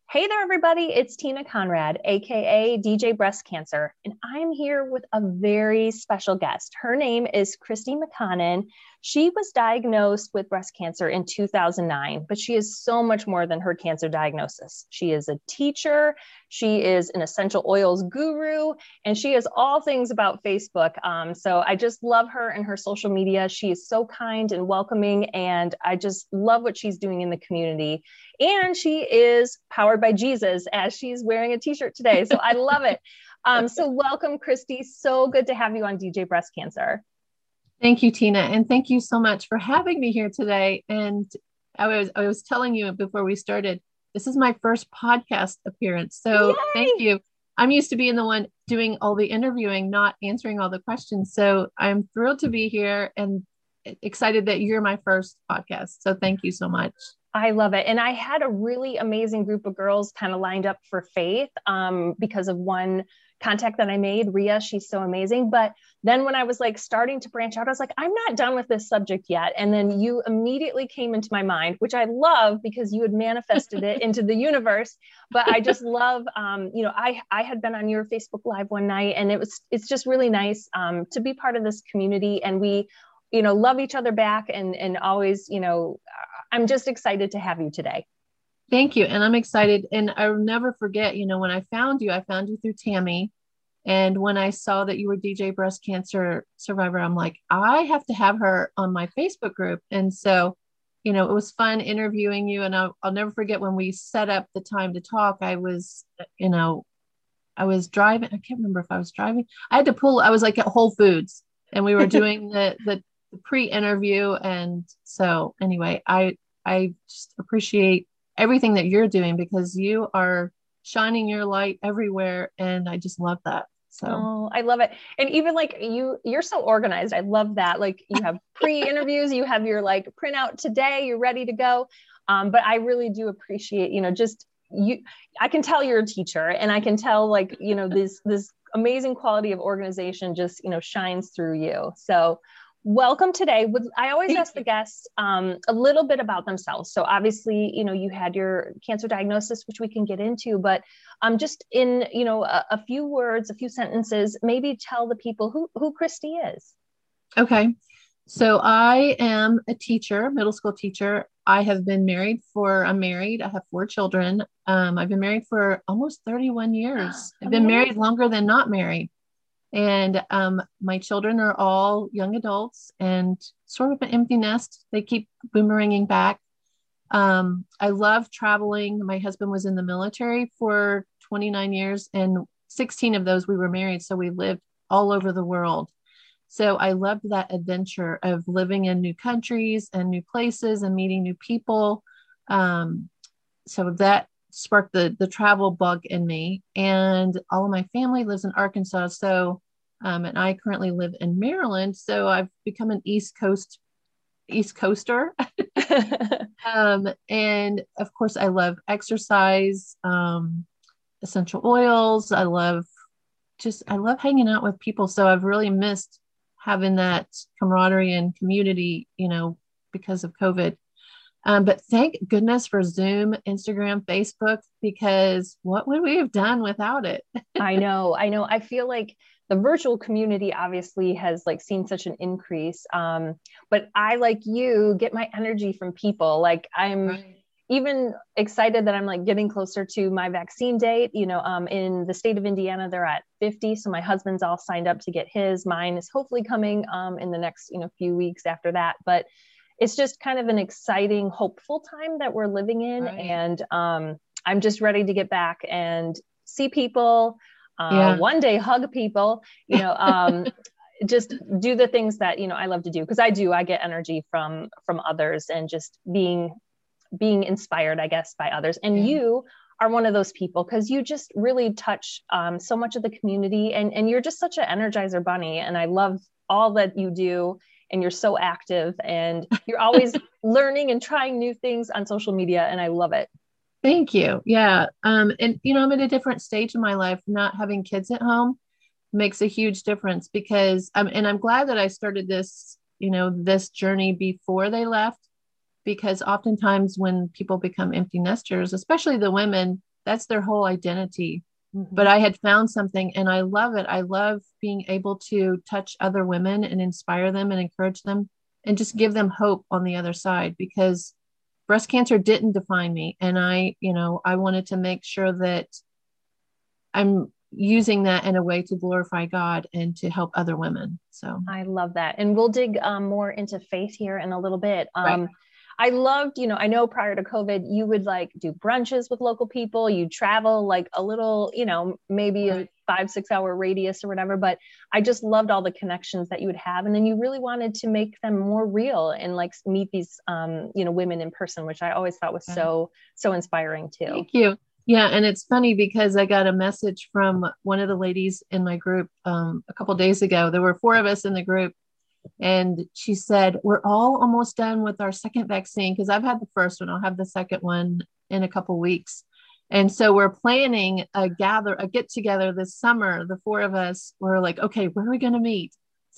Hey there, everybody. It's Tina Conrad, aka DJ Breast Cancer, and I'm here with a very special guest. Her name is Christy McConnon. She was diagnosed with breast cancer in 2009, but she is so much more than her cancer diagnosis. She is a teacher, she is an essential oils guru, and she is all things about Facebook. So I just love her and her social media. She is so kind and welcoming, and I just love what she's doing in the community. And she is powered by Jesus, as she's wearing a t-shirt today. So I love it. So welcome, Christy. So good to have you on DJ Breast Cancer. Thank you, Tina. And thank you so much for having me here today. And I was telling you before we started, this is my first podcast appearance. So Yay! Thank you. I'm used to being the one doing all the interviewing, not answering all the questions. So I'm thrilled to be here and excited that you're my first podcast. So thank you so much. I love it. And I had a really amazing group of girls kind of lined up for Faith because of one contact that I made, Ria. She's so amazing. But then when I was like starting to branch out, I was like, I'm not done with this subject yet. And then you immediately came into my mind, which I love because you had manifested it into the universe. But I just love, I had been on your Facebook Live one night, and it's just really nice to be part of this community. And we, love each other back and always, I'm just excited to have you today. Thank you. And I'm excited. And I'll never forget, when I found you through Tammy. And when I saw that you were DJ Breast Cancer Survivor, I'm like, I have to have her on my Facebook group. And so, it was fun interviewing you. And I'll never forget when we set up the time to talk. I was driving. I can't remember if I was driving. I was like at Whole Foods, and we were doing the pre-interview. And so anyway, I just appreciate everything that you're doing because you are shining your light everywhere. And I just love that. So I love it. And even like you're so organized. I love that. Like you have pre-interviews, you have your like printout today, you're ready to go. But I really do appreciate, I can tell you're a teacher, and I can tell like, this amazing quality of organization just, shines through you. So welcome today. I always ask the guests a little bit about themselves. So obviously, you had your cancer diagnosis, which we can get into, but just in, a few words, a few sentences, maybe tell the people who Christy is. Okay. So I am a teacher, middle school teacher. I have been married. I'm married. I have 4 children. I've been married for almost 31 years. I've been married longer than not married. And my children are all young adults and sort of an empty nest. They keep boomeranging back. I love traveling. My husband was in the military for 29 years, and 16 of those we were married. So we lived all over the world. So I loved that adventure of living in new countries and new places and meeting new people. So that sparked the travel bug in me, and all of my family lives in Arkansas. So, and I currently live in Maryland. So I've become an East Coaster. And of course I love exercise, essential oils. I love hanging out with people. So I've really missed having that camaraderie and community, because of COVID. But thank goodness for Zoom, Instagram, Facebook, because what would we have done without it? I know. I feel like the virtual community obviously has like seen such an increase. But I, like you, get my energy from people. Like I'm even excited that I'm like getting closer to my vaccine date. In the state of Indiana, they're at 50. So my husband's all signed up to get his. Mine is hopefully coming in the next, few weeks after that. But it's just kind of an exciting, hopeful time that we're living in. Right. And I'm just ready to get back and see people, one day hug people, just do the things that, I love to do. Cause I get energy from others and just being inspired, I guess, by others. And you are one of those people, because you just really touch so much of the community, and you're just such an energizer bunny. And I love all that you do. And you're so active, and you're always learning and trying new things on social media. And I love it. Thank you. Yeah. And I'm at a different stage in my life. Not having kids at home makes a huge difference, because I'm glad that I started this, this journey before they left, because oftentimes when people become empty nesters, especially the women that's their whole identity. Mm-hmm. But I had found something and I love it. I love being able to touch other women and inspire them and encourage them and just give them hope on the other side, because breast cancer didn't define me. And I wanted to make sure that I'm using that in a way to glorify God and to help other women. So I love that. And we'll dig more into faith here in a little bit. Right. I loved, I know prior to COVID, you would like do brunches with local people. You travel like a little, maybe a 5-6 hour radius or whatever, but I just loved all the connections that you would have. And then you really wanted to make them more real and like meet these, women in person, which I always thought was so inspiring too. Thank you. Yeah. And it's funny because I got a message from one of the ladies in my group a couple of days ago. There were 4 of us in the group. And she said, we're all almost done with our second vaccine, because I've had the first one. I'll have the second one in a couple of weeks. And so we're planning a get together this summer. The 4 of us were like, okay, where are we going to meet?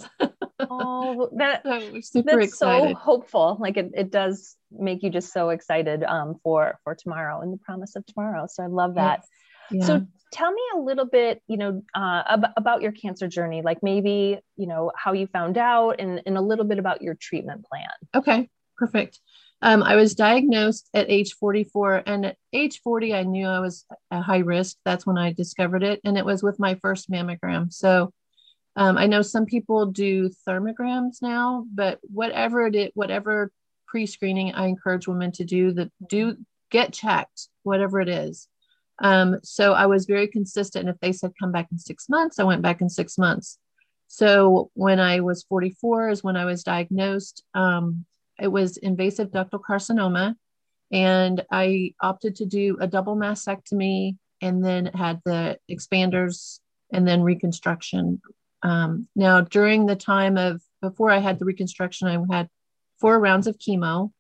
Oh, So we're super excited. So hopeful. Like it does make you just so excited for tomorrow and the promise of tomorrow. So I love that. Yes. Yeah. So tell me a little bit, about your cancer journey, like maybe, how you found out and a little bit about your treatment plan. Okay, perfect. I was diagnosed at age 44, and at age 40, I knew I was at high risk. That's when I discovered it. And it was with my first mammogram. So I know some people do thermograms now, but whatever pre-screening I encourage women to do get checked, whatever it is. So I was very consistent. And if they said come back in 6 months, I went back in 6 months. So when I was 44 is when I was diagnosed. It was invasive ductal carcinoma, and I opted to do a double mastectomy and then had the expanders and then reconstruction. Now, during the time before I had the reconstruction, I had 4 rounds of chemo.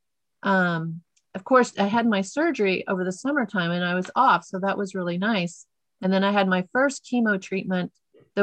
Of course, I had my surgery over the summertime and I was off. So that was really nice. And then I had my first chemo treatment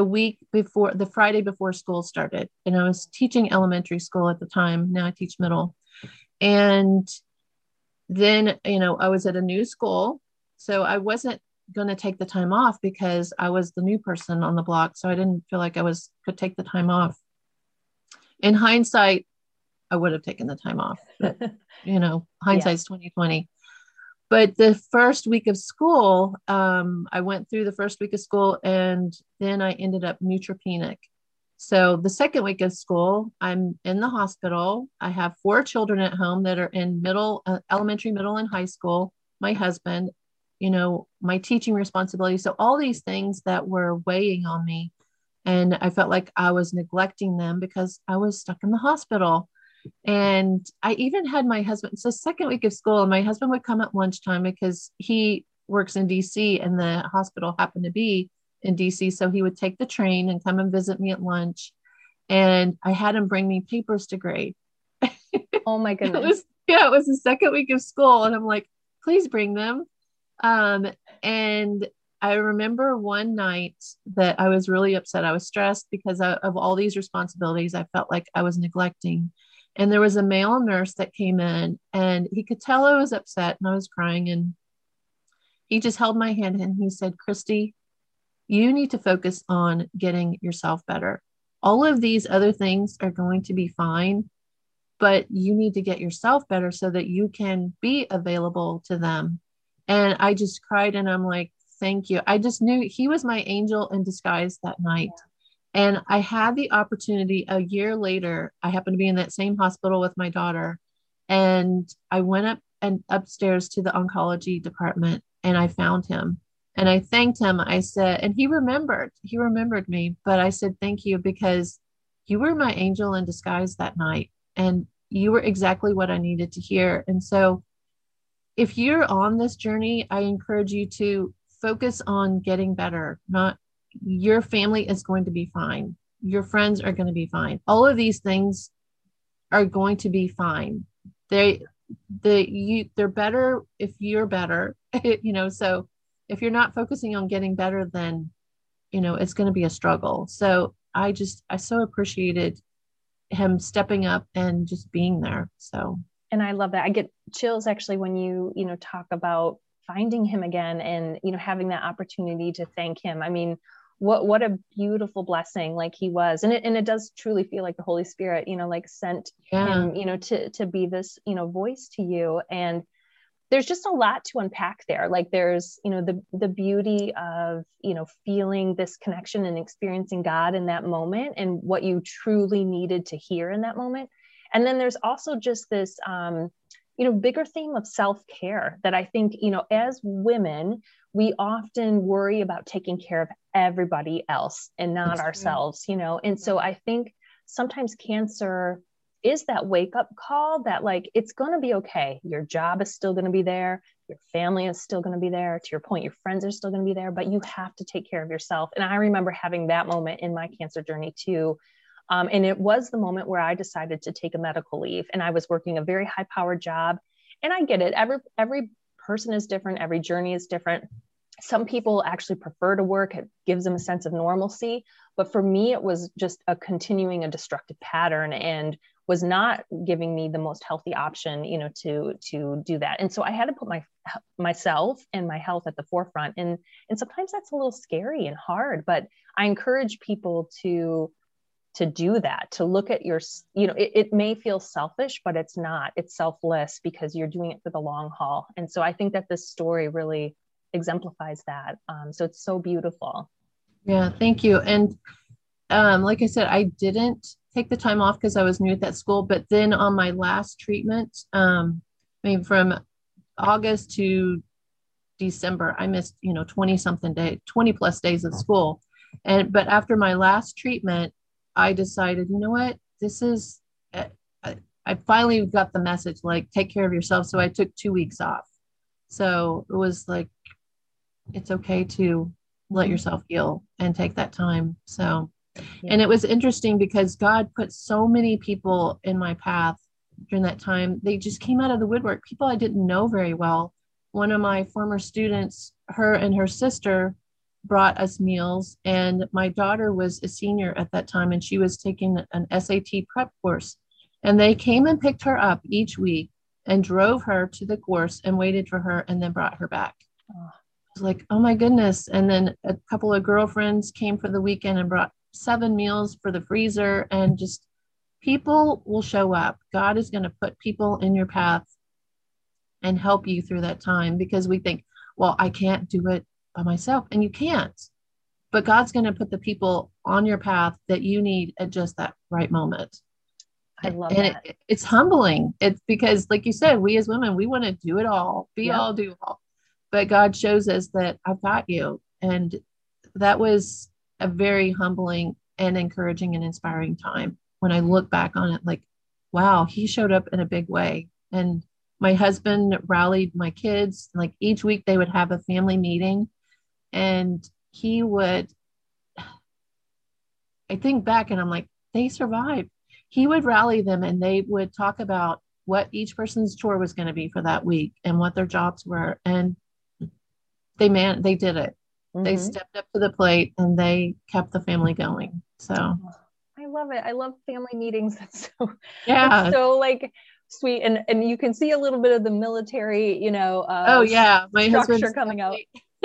the Friday before school started. And I was teaching elementary school at the time. Now I teach middle. And then, I was at a new school. So I wasn't going to take the time off because I was the new person on the block. So I didn't feel like could take the time off. In hindsight, I would have taken the time off, but hindsight's 2020. But the first week of school, I went through the first week of school and then I ended up neutropenic. So the second week of school, I'm in the hospital. I have 4 children at home that are in elementary, middle, and high school. My husband, my teaching responsibility. So all these things that were weighing on me. And I felt like I was neglecting them because I was stuck in the hospital. And I even had my husband, so second week of school, and my husband would come at lunchtime because he works in DC and the hospital happened to be in DC. So he would take the train and come and visit me at lunch. And I had him bring me papers to grade. Oh my goodness. It was the second week of school. And I'm like, please bring them. And I remember one night that I was really upset. I was stressed because of all these responsibilities I felt like I was neglecting. And there was a male nurse that came in and he could tell I was upset and I was crying. And he just held my hand and he said, Christy, you need to focus on getting yourself better. All of these other things are going to be fine, but you need to get yourself better so that you can be available to them. And I just cried and I'm like, thank you. I just knew he was my angel in disguise that night. And I had the opportunity a year later. I happened to be in that same hospital with my daughter. And I went upstairs to the oncology department and I found him and I thanked him. I said, and he remembered me, but I said, thank you, because you were my angel in disguise that night. And you were exactly what I needed to hear. And so if you're on this journey, I encourage you to focus on getting better. Not your family is going to be fine. Your friends are going to be fine. All of these things are going to be fine. They're better if you're better, so if you're not focusing on getting better, then, it's going to be a struggle. So I so appreciated him stepping up and just being there. So. And I love that. I get chills actually when you talk about finding him again and, having that opportunity to thank him. I mean, what a beautiful blessing, like he was. And it does truly feel like the Holy Spirit, like sent him, to be this, voice to you. And there's just a lot to unpack there. Like there's, the beauty of, feeling this connection and experiencing God in that moment and what you truly needed to hear in that moment. And then there's also just this, bigger theme of self-care that I think, as women, we often worry about taking care of everybody else and not ourselves, And so I think sometimes cancer is that wake up call that like, it's going to be okay. Your job is still going to be there. Your family is still going to be there. To your point, your friends are still going to be there, but you have to take care of yourself. And I remember having that moment in my cancer journey too. And it was the moment where I decided to take a medical leave, and I was working a very high powered job. And I get it. Every person is different. Every journey is different. Some people actually prefer to work. It gives them a sense of normalcy. But for me, it was just a destructive pattern and was not giving me the most healthy option, to do that. And so I had to put myself and my health at the forefront. And sometimes that's a little scary and hard, but I encourage people to do that, to look at your, it may feel selfish, but it's not. It's selfless because you're doing it for the long haul. And so I think that this story really exemplifies that. So it's so beautiful. Yeah, thank you. And like I said, I didn't take the time off because I was new at that school. But then on my last treatment, from August to December, I missed, 20 plus days of school. But after my last treatment, I decided, you know what, this is, I finally got the message, like, take care of yourself. So I took 2 weeks off. So it was like, it's okay to let yourself heal and take that time. So, and it was interesting because God put so many people in my path during that time. They just came out of the woodwork, people I didn't know very well. One of my former students, her and her sister brought us meals, and my daughter was a senior at that time, and she was taking an SAT prep course, and they came and picked her up each week and drove her to the course and waited for her and then brought her back. I was like, oh my goodness. And then a couple of girlfriends came for the weekend and brought 7 meals for the freezer. And just people will show up. God is going to put people in your path and help you through that time, because we think, well, I can't do it by myself, and you can't, but God's going to put the people on your path that you need at just that right moment. I love that. It's humbling. It's because, like you said, we as women, we want to do it all, be all, do all, but God shows us that I've got you. And that was a very humbling and encouraging and inspiring time. When I look back on it, like, wow, he showed up in a big way. And my husband rallied my kids. Like each week they would have a family meeting, and he would, I think back and I'm like, they survived. He would rally them, and they would talk about what each person's chore was going to be for that week and what their jobs were. And they did it. Mm-hmm. They stepped up to the plate and they kept the family going. So I love it. I love family meetings. That's so like sweet. And you can see a little bit of the military, my structure coming out.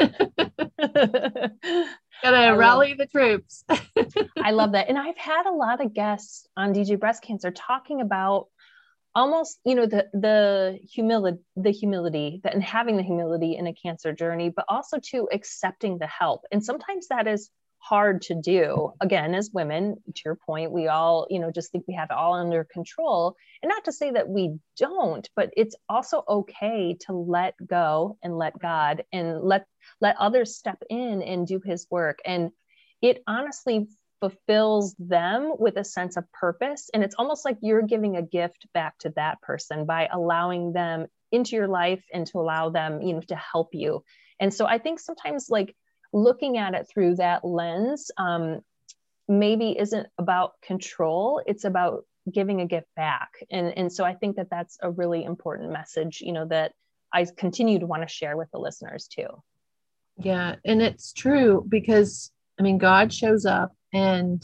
Gotta rally the troops. I love that. And I've had a lot of guests on DJ Breast Cancer talking about almost, the humility and having the humility in a cancer journey, but also to accepting the help. And sometimes that is hard to do. Again, as women, to your point, we all, just think we have it all under control. And not to say that we don't, but it's also okay to let go and let God and let others step in and do his work. And it honestly fulfills them with a sense of purpose. And it's almost like you're giving a gift back to that person by allowing them into your life and to allow them, to help you. And so I think sometimes like looking at it through that lens, maybe isn't about control. It's about giving a gift back. And so I think that that's a really important message, that I continue to want to share with the listeners too. Yeah. And it's true because, God shows up, and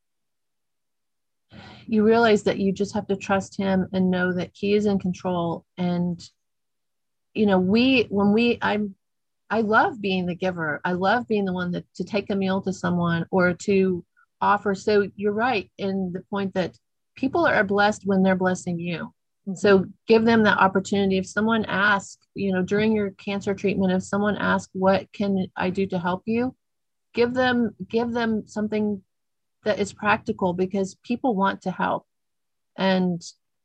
you realize that you just have to trust him and know that he is in control. And I love being the giver. I love being the one that to take a meal to someone or to offer. So you're right in the point that people are blessed when they're blessing you. Mm-hmm. So give them that opportunity. If someone asks, during your cancer treatment, if someone asks, what can I do to help you? Give them something that is practical, because people want to help. And,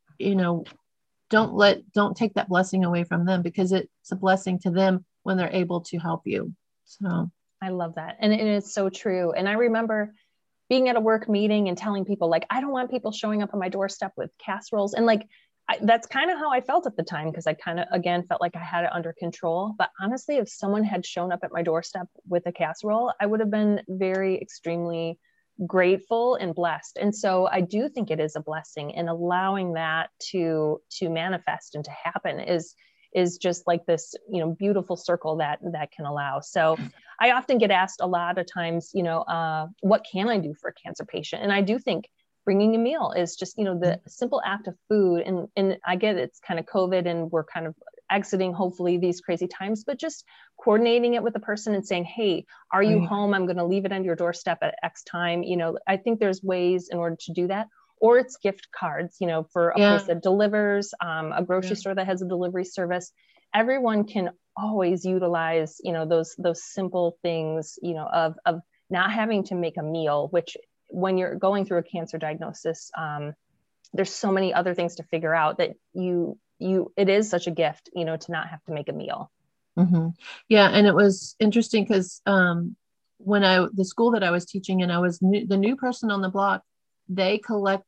don't take that blessing away from them, because it's a blessing to them when they're able to help you. So I love that. And it's so true. And I remember being at a work meeting and telling people, like, I don't want people showing up on my doorstep with casseroles. And like, that's kind of how I felt at the time, because I kind of, again, felt like I had it under control. But honestly, if someone had shown up at my doorstep with a casserole, I would have been very extremely grateful and blessed. And so I do think it is a blessing, and allowing that to manifest and to happen is just like this, beautiful circle that can allow. So I often get asked a lot of times, what can I do for a cancer patient? And I do think bringing a meal is just, the simple act of food. And I get it's kind of COVID and we're kind of exiting, hopefully, these crazy times, but just coordinating it with the person and saying, hey, are you home? I'm going to leave it on your doorstep at X time. I think there's ways in order to do that. Or it's gift cards, for a place that delivers, a grocery store that has a delivery service. Everyone can always utilize, those simple things, of not having to make a meal, which when you're going through a cancer diagnosis, there's so many other things to figure out that it is such a gift, to not have to make a meal. Mm-hmm. Yeah. And it was interesting because the school that I was teaching in, I was the new person on the block. They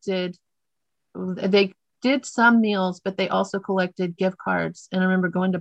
did some meals, but they also collected gift cards. And I remember going to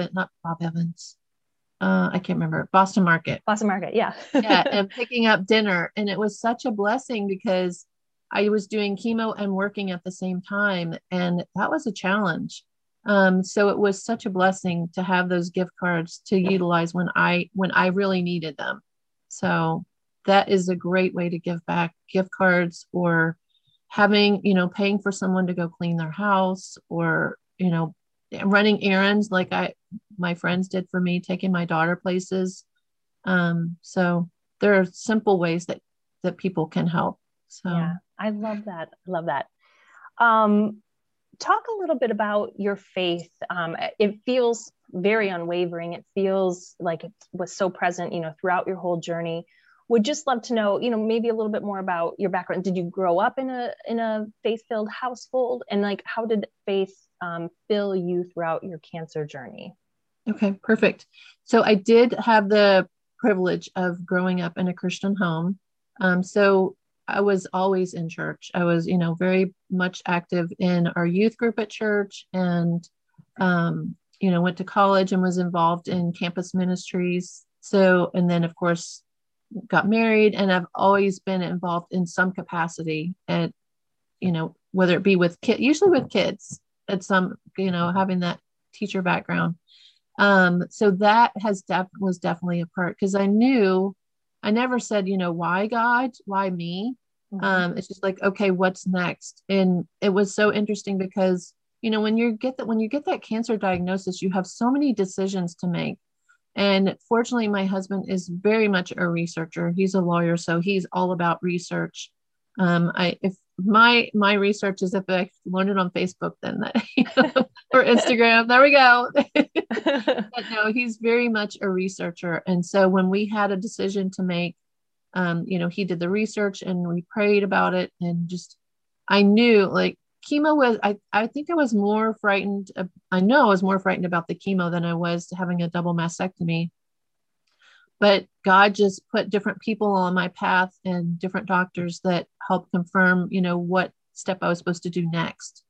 I can't remember, Boston Market. Yeah. Yeah. And picking up dinner. And it was such a blessing because I was doing chemo and working at the same time. And that was a challenge. So it was such a blessing to have those gift cards to utilize when I really needed them. So that is a great way to give back, gift cards, or having, paying for someone to go clean their house, or, running errands like my friends did for me, taking my daughter places. So there are simple ways that people can help. So yeah, I love that. Talk a little bit about your faith. It feels very unwavering. It feels like it was so present, throughout your whole journey. Would just love to know, maybe a little bit more about your background. Did you grow up in a faith-filled household? And like, how did faith fill you throughout your cancer journey? Okay, perfect. So I did have the privilege of growing up in a Christian home. So I was always in church. I was, very much active in our youth group at church, and, went to college and was involved in campus ministries. So, and then of course, got married, and I've always been involved in some capacity at, whether it be with kids, usually with kids at some, having that teacher background. So that was definitely a part, because I never said, why God, why me? Mm-hmm. It's just like, okay, what's next? And it was so interesting because, when you get that cancer diagnosis, you have so many decisions to make. And fortunately, my husband is very much a researcher. He's a lawyer, so he's all about research. If my research is, if I learned it on Facebook, then or Instagram, there we go. But no, he's very much a researcher. And so when we had a decision to make, he did the research and we prayed about it, and I knew, like, chemo was, I think I was more frightened. I know I was more frightened about the chemo than I was having a double mastectomy. But God just put different people on my path and different doctors that helped confirm, what step I was supposed to do next.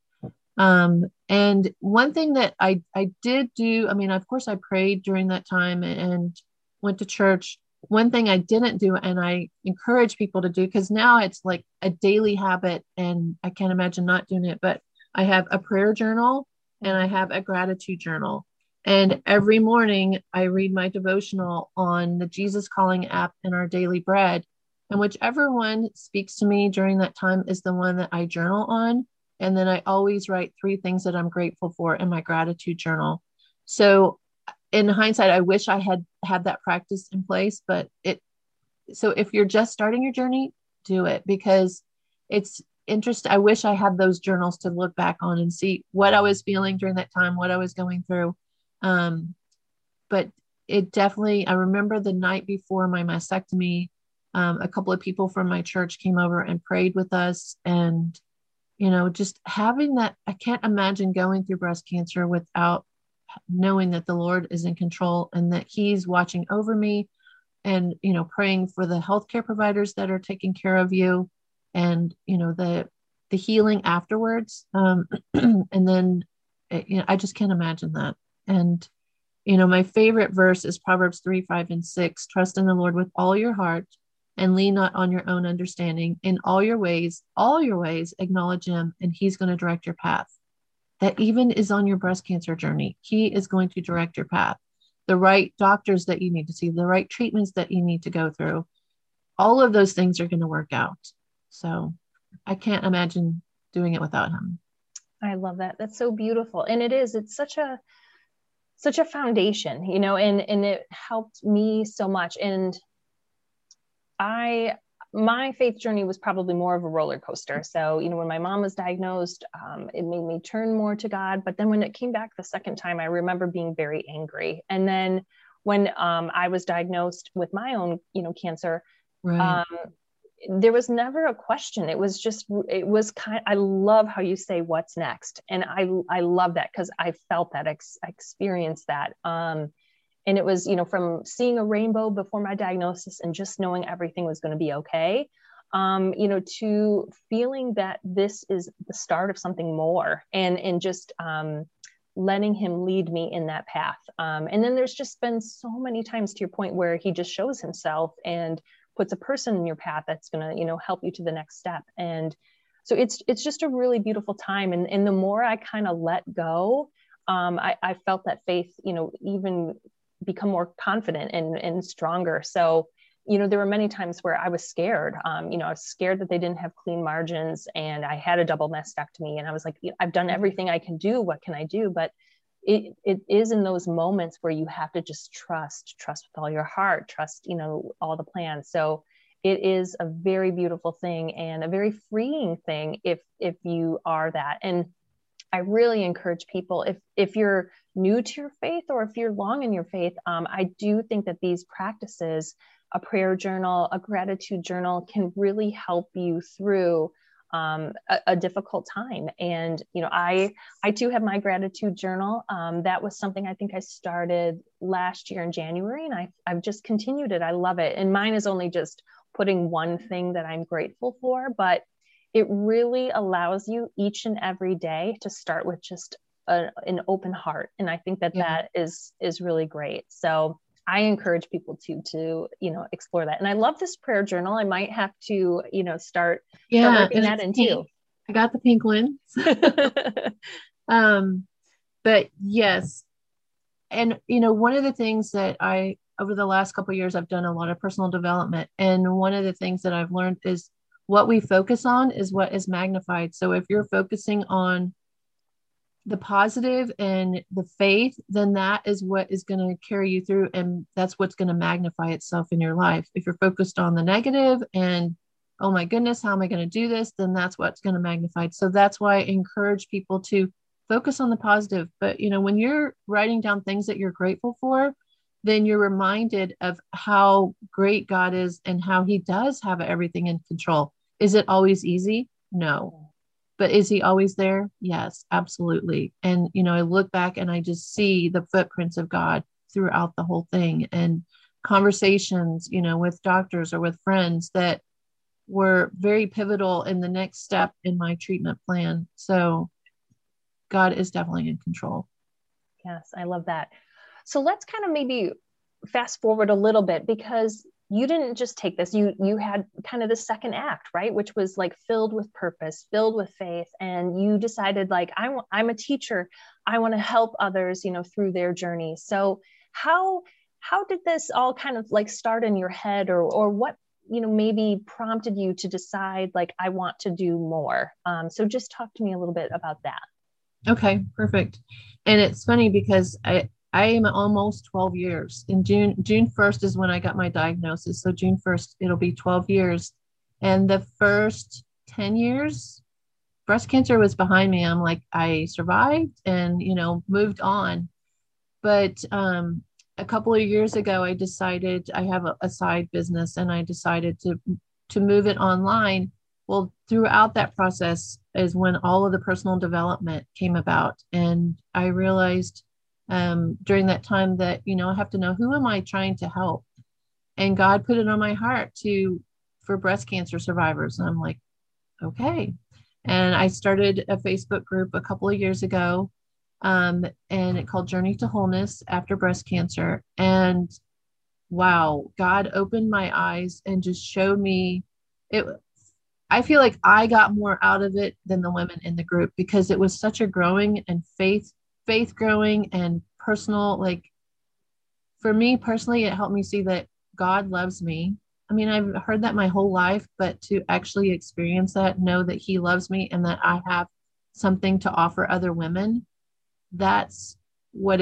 And one thing that I did do, of course I prayed during that time and went to church. One thing I didn't do, and I encourage people to do, because now it's like a daily habit and I can't imagine not doing it, but I have a prayer journal and I have a gratitude journal. And every morning I read my devotional on the Jesus Calling app and Our Daily Bread. And whichever one speaks to me during that time is the one that I journal on. And then I always write 3 things that I'm grateful for in my gratitude journal. So in hindsight, I wish I had had that practice in place, but so if you're just starting your journey, do it, because it's interesting. I wish I had those journals to look back on and see what I was feeling during that time, what I was going through. But it definitely, I remember the night before my mastectomy, a couple of people from my church came over and prayed with us. And, just having that, I can't imagine going through breast cancer without knowing that the Lord is in control and that he's watching over me, and, praying for the healthcare providers that are taking care of you, and, the healing afterwards. And then, I just can't imagine that. And, my favorite verse is Proverbs 3:5-6. Trust in the Lord with all your heart and lean not on your own understanding. In all your ways, acknowledge him, and he's going to direct your path. That even is on your breast cancer journey. He is going to direct your path. The right doctors that you need to see, the right treatments that you need to go through, all of those things are going to work out. So I can't imagine doing it without him. I love that. That's so beautiful. And it's such a foundation, and it helped me so much. And my faith journey was probably more of a roller coaster. So, when my mom was diagnosed, it made me turn more to God. But then when it came back the second time, I remember being very angry. And then when I was diagnosed with my own, cancer, right. There was never a question. It was I love how you say what's next. And I love that, because I felt that, I experienced that. And it was, from seeing a rainbow before my diagnosis and just knowing everything was going to be okay, to feeling that this is the start of something more, and just letting him lead me in that path. And then there's just been so many times, to your point, where he just shows himself and puts a person in your path that's going to, help you to the next step. And so it's just a really beautiful time. And the more I kind of let go, I felt that faith, even become more confident and stronger. So, there were many times where I was scared. I was scared that they didn't have clean margins, and I had a double mastectomy, and I was like, I've done everything I can do. What can I do? But it is in those moments where you have to just trust with all your heart, trust, all the plans. So it is a very beautiful thing and a very freeing thing if you are that. And I really encourage people, if you're new to your faith or if you're long in your faith, I do think that these practices, a prayer journal, a gratitude journal, can really help you through a difficult time. And, I too have my gratitude journal. That was something I think I started last year in January, and I've just continued it. I love it. And mine is only just putting one thing that I'm grateful for, but it really allows you each and every day to start with just an open heart. And I think that is really great. So I encourage people to explore that. And I love this prayer journal. I might have to, start working that in too. I got the pink one. But yes. And, one of the things that over the last couple of years, I've done a lot of personal development. And one of the things that I've learned is what we focus on is what is magnified. So if you're focusing on the positive and the faith, then that is what is going to carry you through. And that's what's going to magnify itself in your life. If you're focused on the negative and, oh my goodness, how am I going to do this? Then that's what's going to magnify it. So that's why I encourage people to focus on the positive. But, when you're writing down things that you're grateful for, then you're reminded of how great God is and how he does have everything in control. Is it always easy? No. But is he always there? Yes, absolutely. And, I look back and I just see the footprints of God throughout the whole thing, and conversations, with doctors or with friends that were very pivotal in the next step in my treatment plan. So God is definitely in control. Yes, I love that. So let's kind of maybe fast forward a little bit, because you didn't just take this, you had kind of the second act, right? Which was like filled with purpose, filled with faith. And you decided, like, I'm a teacher. I want to help others, through their journey. So how did this all kind of like start in your head, or what, maybe prompted you to decide, like, I want to do more? So just talk to me a little bit about that. Okay, perfect. And it's funny because I am almost 12 years. In June 1st is when I got my diagnosis. So June 1st, it'll be 12 years. And the first 10 years, breast cancer was behind me. I'm like, I survived and, moved on. But a couple of years ago, I decided I have a side business and I decided to move it online. Well, throughout that process is when all of the personal development came about. And I realized during that time that, I have to know, who am I trying to help? And God put it on my heart for breast cancer survivors. And I'm like, okay. And I started a Facebook group a couple of years ago, and it called Journey to Wholeness After Breast Cancer. And wow, God opened my eyes and just showed me it. I feel like I got more out of it than the women in the group, because it was such a growing and faith growing and personal. Like, for me personally, it helped me see that God loves me. I mean, I've heard that my whole life, but to actually experience that, know that he loves me and that I have something to offer other women, that's what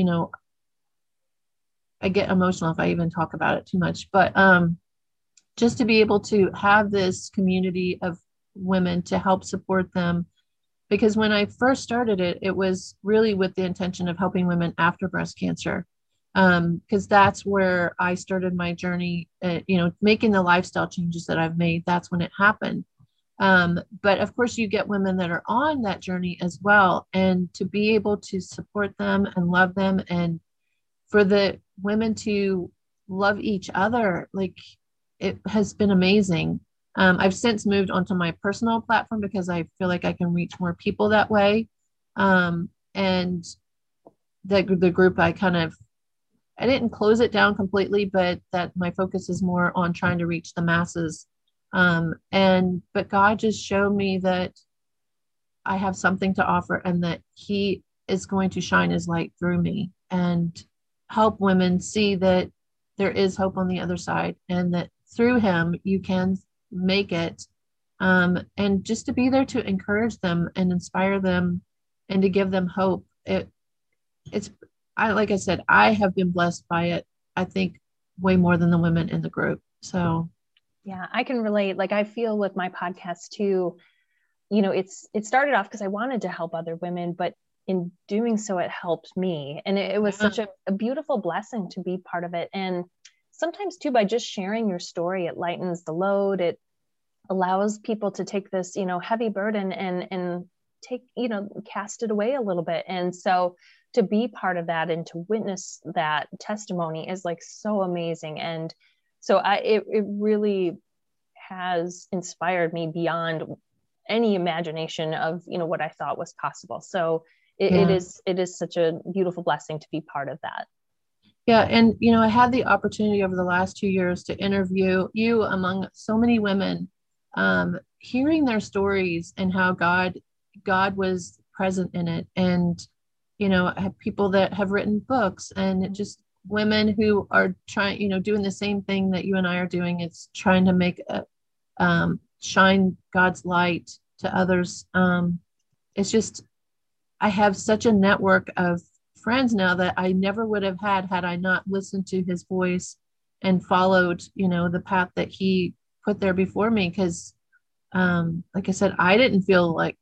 I get emotional if I even talk about it too much. But just to be able to have this community of women to help support them. Because when I first started it, it was really with the intention of helping women after breast cancer. Because that's where I started my journey, making the lifestyle changes that I've made. That's when it happened. But of course, you get women that are on that journey as well. And to be able to support them and love them, and for the women to love each other, like, it has been amazing. I've since moved onto my personal platform because I feel like I can reach more people that way. And the group, I didn't close it down completely, but that my focus is more on trying to reach the masses. But God just showed me that I have something to offer and that he is going to shine his light through me and help women see that there is hope on the other side, and that through him you can make it. And just to be there to encourage them and inspire them and to give them hope. Like I said, I have been blessed by it, I think, way more than the women in the group. So yeah, I can relate. Like, I feel with my podcast too, it started off because I wanted to help other women, but in doing so, it helped me. And it was such a beautiful blessing to be part of it. And sometimes too, by just sharing your story, it lightens the load. It allows people to take this, heavy burden and take, cast it away a little bit. And so to be part of that and to witness that testimony is like so amazing. And so it really has inspired me beyond any imagination of, what I thought was possible. So it is such a beautiful blessing to be part of that. Yeah. And, I had the opportunity over the last 2 years to interview you among so many women, hearing their stories and how God was present in it. And, I have people that have written books, and just women who are trying, doing the same thing that you and I are doing. It's trying to make shine God's light to others. It's just, I have such a network of friends now that I never would have had I not listened to his voice and followed, the path that he put there before me. Because, like I said, I didn't feel like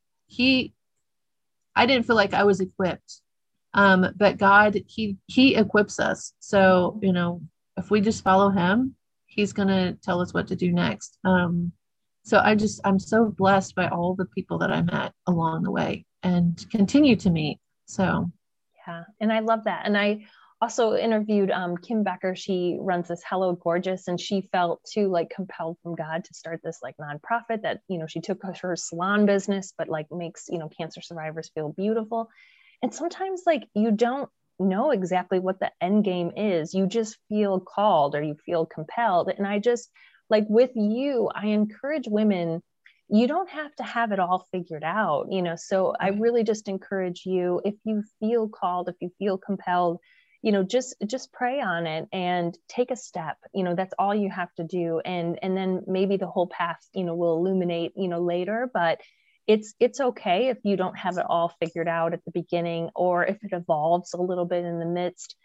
I was equipped. But God, he equips us. So, if we just follow him, he's going to tell us what to do next. So I'm so blessed by all the people that I met along the way and continue to meet. So, yeah. And I love that. And I also interviewed Kim Becker. She runs this Hello Gorgeous, and she felt too like compelled from God to start this like nonprofit that, she took her salon business, but like makes, cancer survivors feel beautiful. And sometimes like you don't know exactly what the end game is. You just feel called or you feel compelled. And I just like with you, I encourage women, you don't have to have it all figured out, so I really just encourage you, if you feel called, if you feel compelled, just pray on it and take a step. That's all you have to do. And then maybe the whole path, will illuminate, later, but it's okay if you don't have it all figured out at the beginning, or if it evolves a little bit in the midst.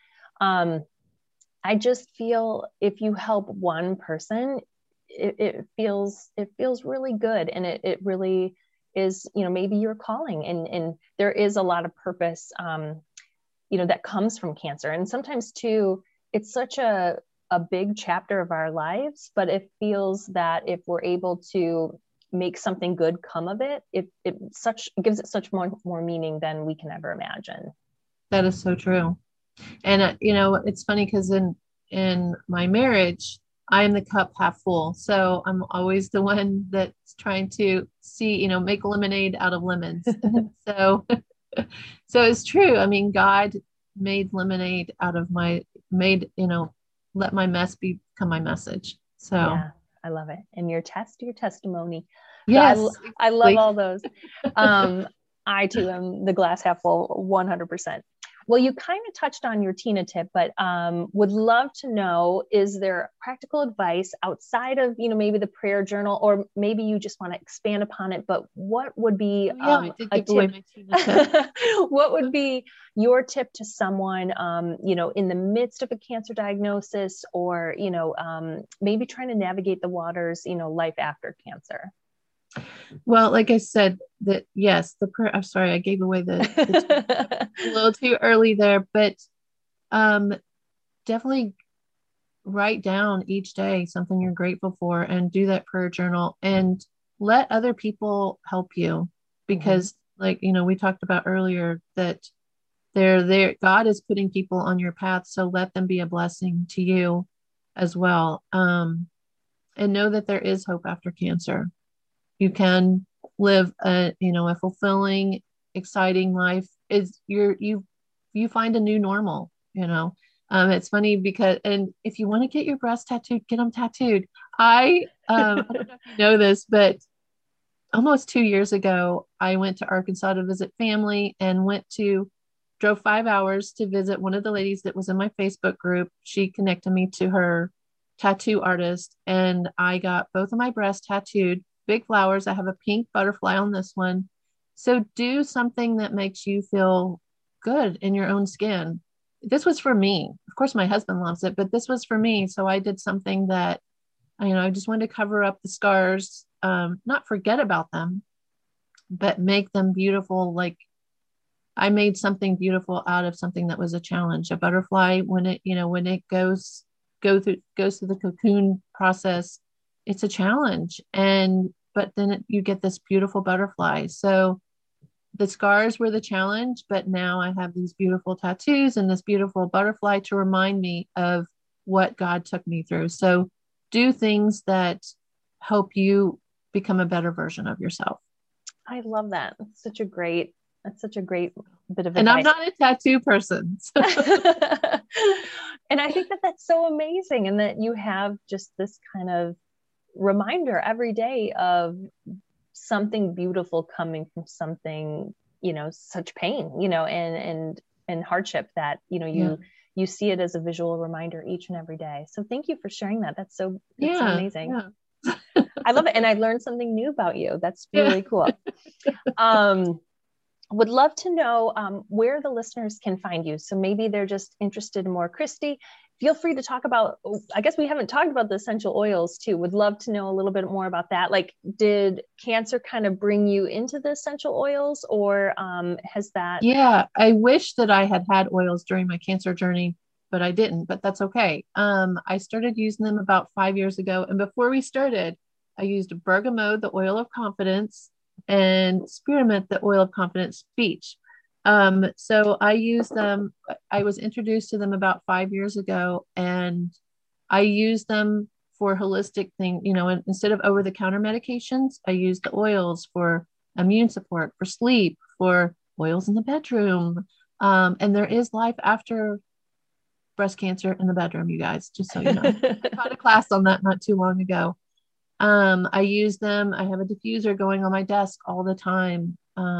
I just feel if you help one person, it feels really good. And it really is, maybe your calling, and there is a lot of purpose, that comes from cancer. And sometimes too, it's such a big chapter of our lives, but it feels that if we're able to make something good come of it, it gives it such more meaning than we can ever imagine. That is so true. And it's funny because in my marriage, I am the cup half full. So I'm always the one that's trying to see, make lemonade out of lemons. So so it's true. I mean, God made lemonade out of let my mess become my message. So yeah, I love it. And your testimony. yes, so I love all those. I too am the glass half full 100%. Well, you kind of touched on your Tina tip, but would love to know, is there practical advice outside of, maybe the prayer journal, or maybe you just want to expand upon it, but what would be a tip? What would be your tip to someone, in the midst of a cancer diagnosis, or, maybe trying to navigate the waters, life after cancer? Well, like I said, that yes, the prayer. I'm sorry, I gave away the a little too early there, but definitely write down each day something you're grateful for, and do that prayer journal, and let other people help you, because like we talked about earlier, that they're there. God is putting people on your path, so let them be a blessing to you as well. And know that there is hope after cancer. You can live a fulfilling, exciting life. You find a new normal. It's funny because, and if you want to get your breasts tattooed, get them tattooed. I don't know if you know this, but almost 2 years ago, I went to Arkansas to visit family, and drove 5 hours to visit one of the ladies that was in my Facebook group. She connected me to her tattoo artist, and I got both of my breasts tattooed. Big flowers. I have a pink butterfly on this one. So do something that makes you feel good in your own skin. This was for me. Of course, my husband loves it, but this was for me. So I did something that, I just wanted to cover up the scars, not forget about them, but make them beautiful. Like, I made something beautiful out of something that was a challenge. A butterfly, when it goes through the cocoon process, it's a challenge. But then you get this beautiful butterfly. So the scars were the challenge, but now I have these beautiful tattoos and this beautiful butterfly to remind me of what God took me through. So do things that help you become a better version of yourself. I love that. That's such a great bit of advice. And I'm not a tattoo person. So. And I think that's so amazing. And that you have just this kind of reminder every day of something beautiful coming from something, such pain, and hardship, that, you see it as a visual reminder each and every day. So thank you for sharing that. That's so amazing. Yeah. I love it. And I learned something new about you. That's really cool. Would love to know where the listeners can find you. So maybe they're just interested in more. Christy, feel free to talk about, I guess we haven't talked about the essential oils too. Would love to know a little bit more about that. Like, did cancer kind of bring you into the essential oils, or has that? Yeah, I wish that I had oils during my cancer journey, but I didn't, but that's okay. I started using them about 5 years ago. And before we started, I used bergamot, the oil of confidence, and spearmint, the oil of confidence speech. So I use them. I was introduced to them about 5 years ago, and I use them for holistic thing. Instead of over-the-counter medications, I use the oils for immune support, for sleep, for oils in the bedroom. And there is life after breast cancer in the bedroom, you guys, just so you know. I taught a class on that not too long ago. I use them. I have a diffuser going on my desk all the time.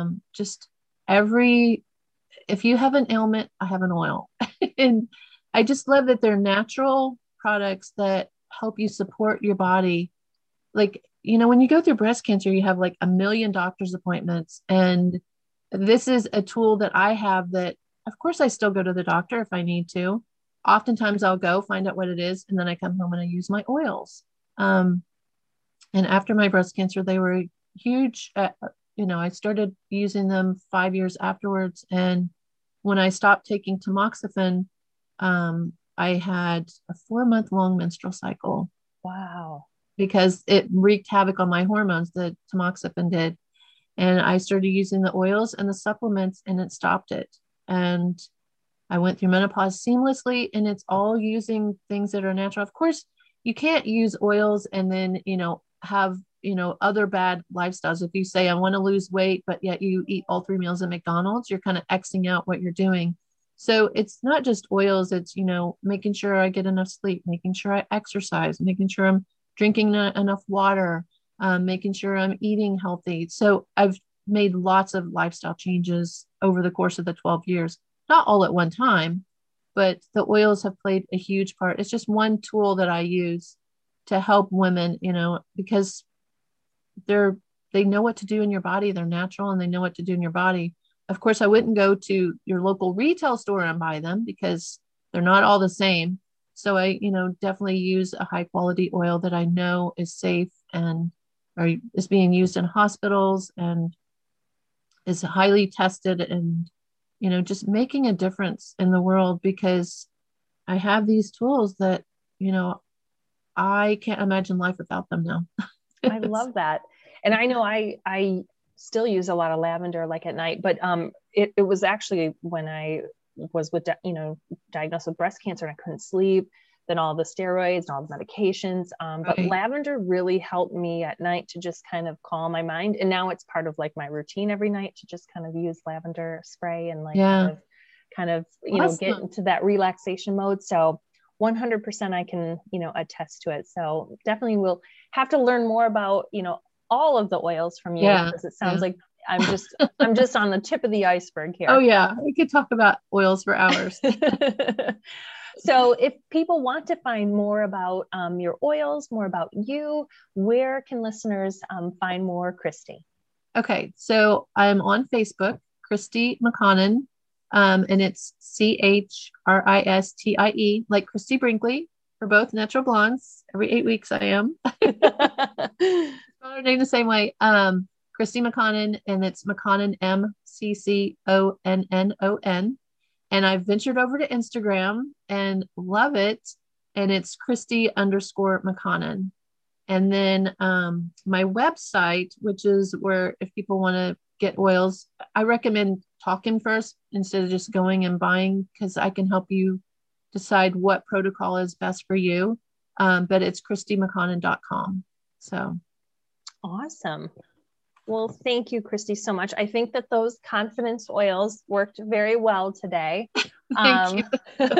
If you have an ailment, I have an oil. And I just love that they're natural products that help you support your body. Like, when you go through breast cancer, you have like a million doctor's appointments. And this is a tool that I have that, of course, I still go to the doctor if I need to. Oftentimes I'll go find out what it is. And then I come home and I use my oils. And after my breast cancer, they were huge. I started using them 5 years afterwards. And when I stopped taking tamoxifen, I had a 4-month long menstrual cycle. Wow. Because it wreaked havoc on my hormones, the tamoxifen did. And I started using the oils and the supplements, and it stopped it. And I went through menopause seamlessly, and it's all using things that are natural. Of course, you can't use oils and then, have, other bad lifestyles. If you say, I want to lose weight, but yet you eat all 3 meals at McDonald's, you're kind of Xing out what you're doing. So it's not just oils. It's, making sure I get enough sleep, making sure I exercise, making sure I'm drinking enough water, making sure I'm eating healthy. So I've made lots of lifestyle changes over the course of the 12 years, not all at one time, but the oils have played a huge part. It's just one tool that I use to help women, because they know what to do in your body. They're natural and they know what to do in your body. Of course, I wouldn't go to your local retail store and buy them because they're not all the same. So I, definitely use a high quality oil that I know is safe and is being used in hospitals and is highly tested and, just making a difference in the world, because I have these tools that, I can't imagine life without them now. I love that. And I know I still use a lot of lavender like at night, but it was actually when I was diagnosed with breast cancer and I couldn't sleep, then all the steroids and all the medications. But lavender really helped me at night to just kind of calm my mind. And now it's part of like my routine every night to just kind of use lavender spray and like kind of awesome. Get into that relaxation mode. So 100% I can, attest to it. So definitely we'll have to learn more about, all of the oils from you, because it sounds like I'm just on the tip of the iceberg here. Oh yeah. We could talk about oils for hours. So if people want to find more about your oils, more about you, where can listeners find more Christy? Okay. So I'm on Facebook, Christy McConnon, and it's CHRISTIE, like Christy Brinkley. We're both natural blondes. Every 8 weeks I am. Spell her name the same way. Christy McConnon, and it's McConnon, MCCONNON. And I've ventured over to Instagram and love it. And it's Christy_McConnon. And then my website, which is where if people want to get oils, I recommend talking first instead of just going and buying, because I can help you decide what protocol is best for you. But it's ChristyMcConnon.com. So awesome. Well, thank you, Christy, so much. I think that those confidence oils worked very well today. Thank you.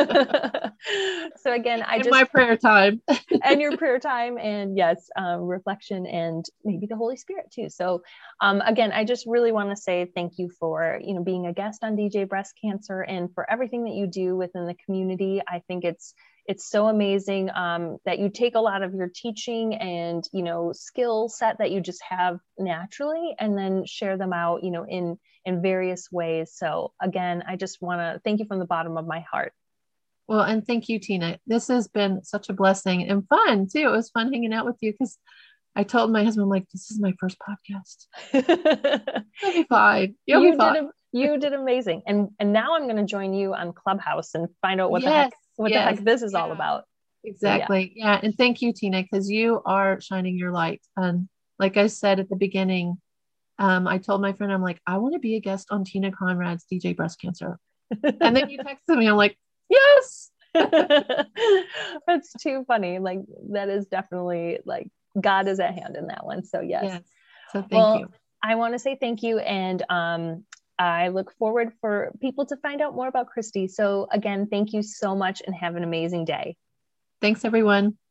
So again, my prayer time and your prayer time, and yes, reflection, and maybe the Holy Spirit too. So again, I just really want to say thank you for, being a guest on DJ Breast Cancer and for everything that you do within the community. I think it's so amazing that you take a lot of your teaching and, skill set that you just have naturally and then share them out, in various ways. So again, I just want to thank you from the bottom of my heart. Well, and thank you, Tina. This has been such a blessing and fun too. It was fun hanging out with you, because I told my husband, I'm like, this is my first podcast. You'll be fine. You did amazing. And now I'm going to join you on Clubhouse and find out what the heck this is all about. Exactly. So, yeah. And thank you, Tina, because you are shining your light. And like I said at the beginning, I told my friend, I'm like, I want to be a guest on Tina Conrad's DJ Breast Cancer. And then you texted me, I'm like, yes. That's too funny. Like, that is definitely like God is at hand in that one. So yes. So thank you. I want to say thank you. And I look forward for people to find out more about Christy. So again, thank you so much and have an amazing day. Thanks, everyone.